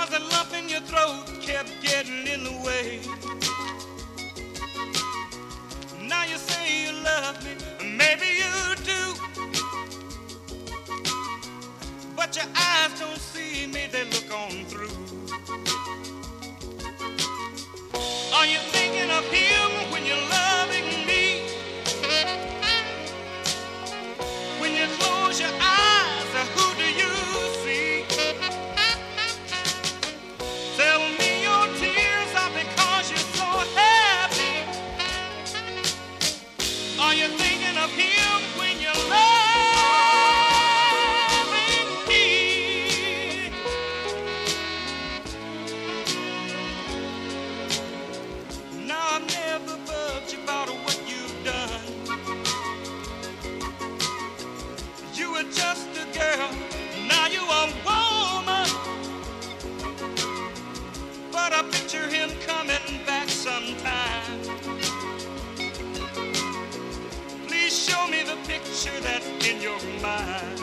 'cause a lump in your throat kept getting in the way. Now you say you love me, maybe you do, but your eyes don't see me, they look on through. Are you thinking of him when you're loving me? When you close your eyes, who do you see? Tell me your tears are because you're so happy. Are you thinking of him when you're loving me? Now I've never bugged you about what you've done. You were just a girl, now you a woman. But I picture him coming back sometime. Please show me the picture that's in your mind.